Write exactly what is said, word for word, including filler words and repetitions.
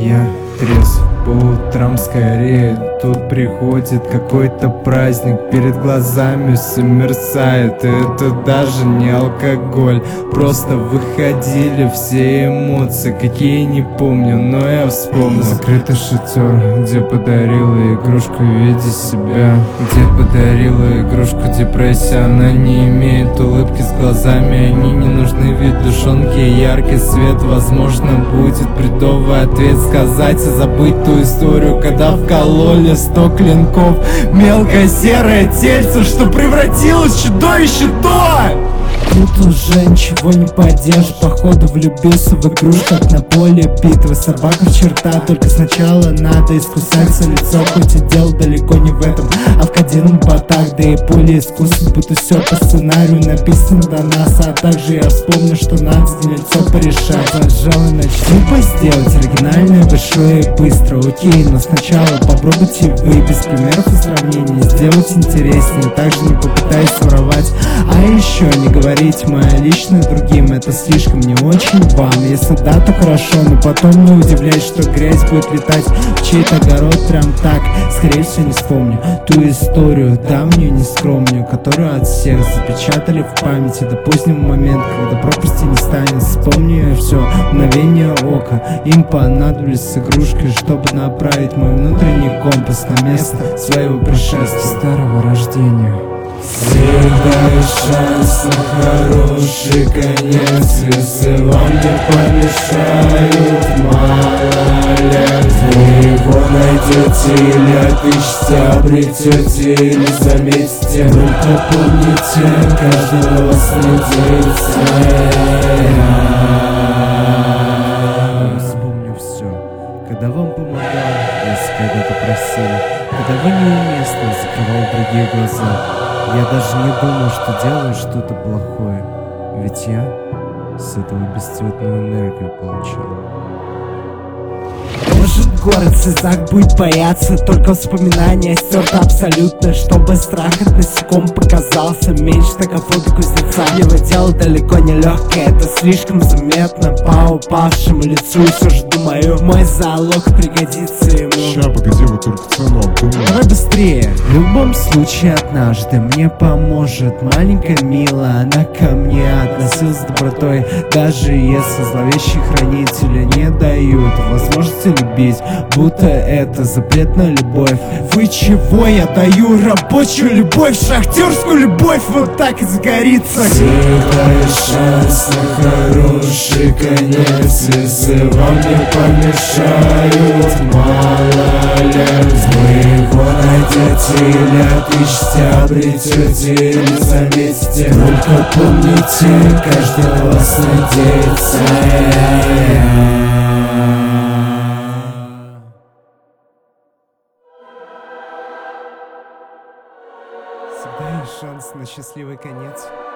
Я трезв по утрам скорее. Тут приходит какой-то праздник, перед глазами все мерцает. И это даже не алкоголь, просто выходили все эмоции, какие не помню, но я вспомнил. Закрытый шатер, где подарила игрушку в виде себя, где подарила игрушку депрессия. Она не имеет улыбки с глазами, они не нужны, вид душонки, яркий свет. Возможно, будет бредовый ответ сказать и забыть ту историю, когда вкололи сто клинков. Мелкое серое тельце, что превратилось в чудовище то. Тут уже ничего не поделаешь, походу влюбился в игрушку, как на поле битвы. Собака в черта, только сначала надо искусаться лицо, хоть и дело далеко не в этом, а в кадирном ботах, да и пули искусств, будто все по сценарию написано до нас. А также я вспомню, что надо за лицо порешать. Пожалуй, начну бы сделать оригинальное, большое и быстро. Окей, но сначала попробуйте вы без примеров и сравнений сделать интереснее, также не попытаюсь воровать. А еще не говорить мое личное другим, это слишком не очень вам. Если да, то хорошо, но потом не удивляйтесь, что грязь будет летать в чей-то огород прям так. Скорее всего не вспомню ту историю, давнюю, нескромную, которую от всех запечатали в памяти до позднего момента, когда пропасти не станет. Вспомню я все мгновение ока. Им понадобились игрушки, чтобы направить мой внутренний компас на место своего пришествия, старого рождения. Всегда есть шанс на хороший конец, если вам не помешают мало лет. Вы его найдете или отыщете, обретете или заметите. Только помните, каждый на вас надеется. Вспомню все, когда вам помогал, если когда-то просили, когда вы неуместно закрывал другие глаза. Я даже не думал, что делаю что-то плохое, ведь я с этого бесцветную энергию получал. Может, город в слезах будет бояться, только воспоминания стерто абсолютно, чтобы страх от насеком показался меньше. Такая фото кузнеца, его дело далеко не легкое, это слишком заметно по упавшему лицу. И все же думаю, мой залог пригодится ему. Ща, погоди, вы только цену обдумали. Давай быстрее. В любом случае однажды мне поможет маленькая Мила. Она ко мне относилась с добротой, даже если зловещие хранители не дают возможности любить, будто это запретная любовь. Вы чего? Я даю рабочую любовь, шахтерскую любовь, вот так и загорится. Всегда есть шанс на хороший конец, если вам не помешают мало лет. Вы его найдете или отыщете, обретете или заметите. Только помните, каждый на вас надеется. Всегда есть шанс на счастливый конец.